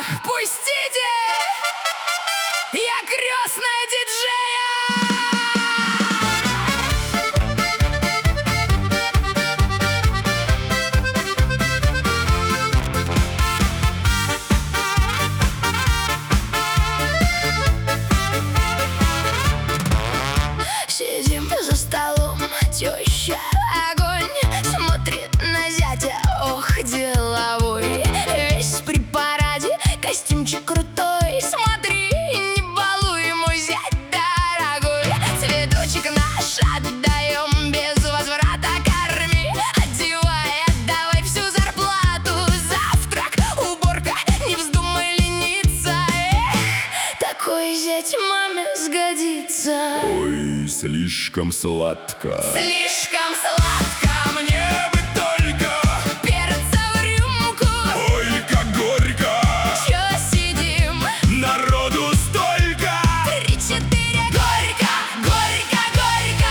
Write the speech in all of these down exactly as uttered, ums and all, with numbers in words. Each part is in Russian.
Пустите! Я крестная диджея! Сидим за столом, теща огонь смотрит на зятя, ох, деловой. Весь при параде, костюмчик крутой. Смотри, не балуй, мой зять дорогой. Цветочек наш отдаем без возврата, корми, одевай, отдавай всю зарплату. Завтрак, уборка, не вздумай лениться. Эх, такой зять маме сгодится. Ой, слишком сладко. Слишком сладко, мне бы только Перца в рюмку. Ой, как горько. Чё сидим? Народу столько. Три-четыре. Горько, горько, горько.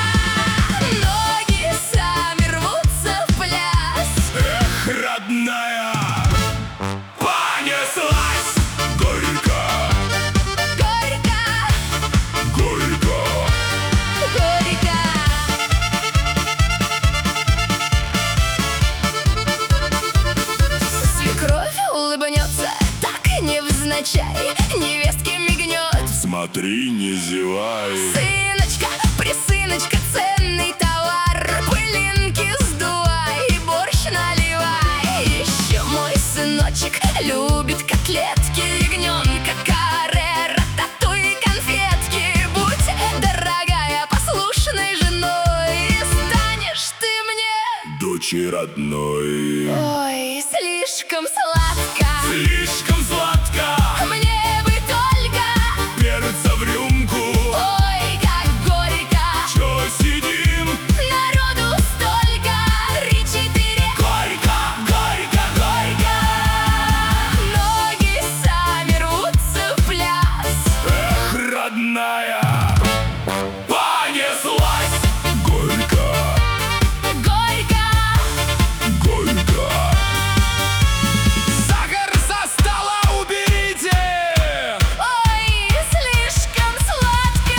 Ноги сами рвутся в пляс. Эх, родная, понеслась. Горько, Горько, горько. горько. Свекровь улыбнется, так невзначай, невестке мигнет. Смотри, не зевай. Сыночка, присыночка, ценный товар. Пылинки сдувай, борщ наливай. Еще мой сыночек любит котлетки, ягненка, каре, рататуй, конфетки. Будь, дорогая, послушной женой, и станешь ты мне. Дочери родной. Ой, слишком сладко. Слишком сладко. Мне бы только. Перца в рюмку. Ой, как горько. Чё сидим? Народу столько. Три-четыре. Горько, горько, горько. Ноги сами рвутся в пляс. Эх, родная, понеслась. Горько, Горько. горько. сахар со стола уберите! Ой, слишком сладко.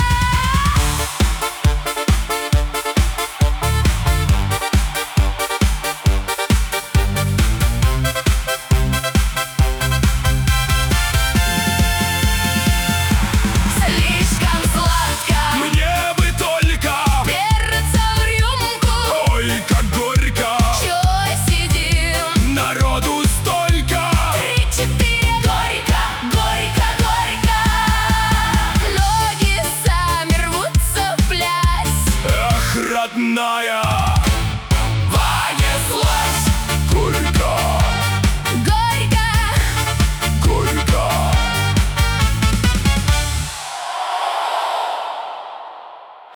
Слишком сладко. Мне бы только. Перца в рюмку. Ой, как горько. Чё сидим? Народу столько. Три-четыре. Горько, горько, горько. Ноги сами рвутся в пляс. Эх, родная,